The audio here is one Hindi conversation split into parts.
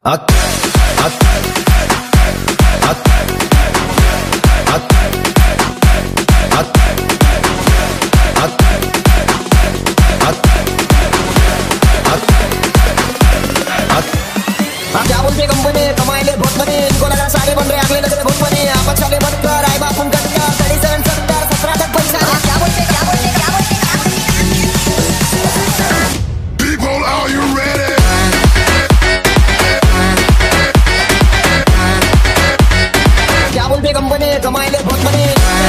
क्या बोलते कंपनी कमाए ले बहुत बने, इनको लगा सारे बन रहे अगले लग रहे बहुत बने, आपस वाले बन कर आए बाप उनका 37 70 17 तक पैसा। क्या बोलते People, are you ready? क्या बोलते कंपनी कमाए ले बहुत बने।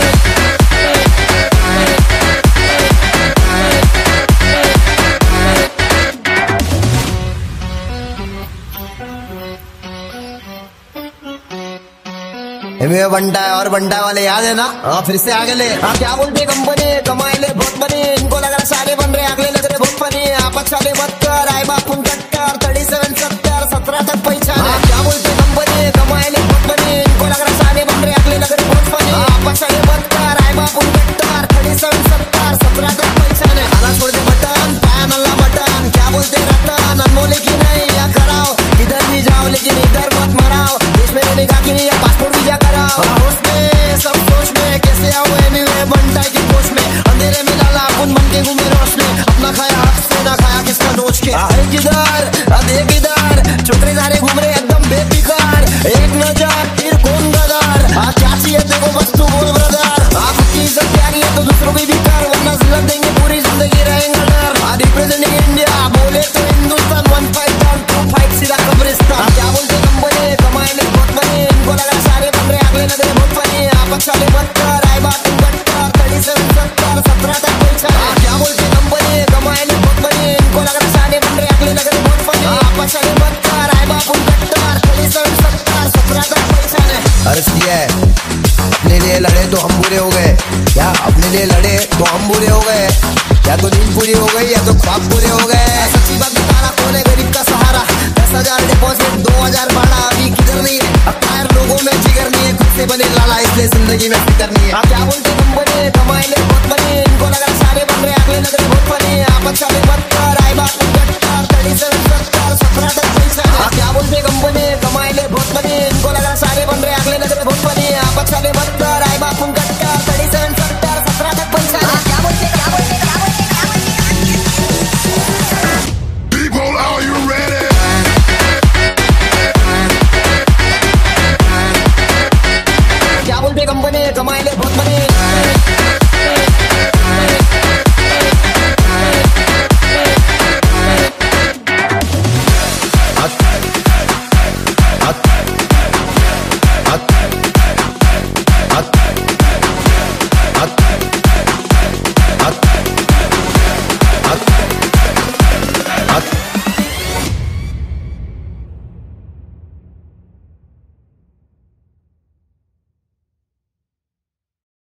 बंटा है और बंटा वाले याद है ना? हाँ फिर से आगे ले। हाँ क्या बोलते कंपनी कमाए ले बहुत बने, इनको लग रहा सारे बन रहे अगले लग रहे बहुत बने, आपस वाले मत कर आए बाप उन 37 70 17 तक पैसा। क्या बोलते कंपनी कमाए ले बहुत बने, इनको लग रहा सारे बन रहे अगले लग रहे बहुत बने, आपस वाले मत कर आए बाप उन 37 70 17 तक पैसा। खाना छोड़ दे बटन पैन अल्लाह बटन। क्या बोलते रतन अनमोले की नहीं या कराओ, इधर भी जाओ लेकिन इधर मत मराओ, देश में रहने का की नहीं या पासपोर्ट वीजा कराओ। होश में सब सोच में कैसे आओ एनीवे बनता है की कोच में, अंधेरे में लाला अपन मन के घूमे रोश में, अपना खाया हक से ना खाया किसका नोच के। किधर देख इधर छोकरे सारे घूम रहे एकदम बेफिकार, एक नजर फिर कौन गदर। क्या चाहिए देखो बस तू बोल ब्रदर, आपकी इज्जत प्यारी है तो दूसरों की भी कर, वरना जिल्लत देंगे पूरी जिंदगी रहेंगे डर। रिप्रेजेंटिंग इंडिया बोले तो हिंदुस्तान 1 5 down 2 5 सीधा कब्रिस्तान। क्या बोलते कंपनी कमाए ले बहुत बने, इनको लगा सारे बन रहे अगले लग रहे बहुत बने, आपस वाले मत कर आए बात 37 70 17 तक पैसा। क्या बोलते कंपनी कमाए ले बहुत बने, इनको लग रहा सारे बन रहे अगले लग रहे बहुत बने, आपस वाले मत कर आए बाप 37 70 17 तक पैसा। अर्ज किया है अपने लिए लड़े तो हम बुरे हो गए, क्या अपने लिए लड़े तो हम बुरे हो गए, या तो नींद पूरी हो गई या तो ख्वाब पूरे हो गए। सच्ची बात बताना कौन है गरीब का सहारा, 10,000 डिपॉजिट 2,000 भाड़ा, अभी किधर नहीं है अक्तार लोगों में जिगर नहीं है, खुद से बने लाला इसलिए जिंदगी में फिक्र नहीं है। क्या बोलते कंपनी कमाए ले बहुत बने, इनको लगा सारे बन रहे अगले लग रहे बहुत बने, आपस वाले मत कर आए बात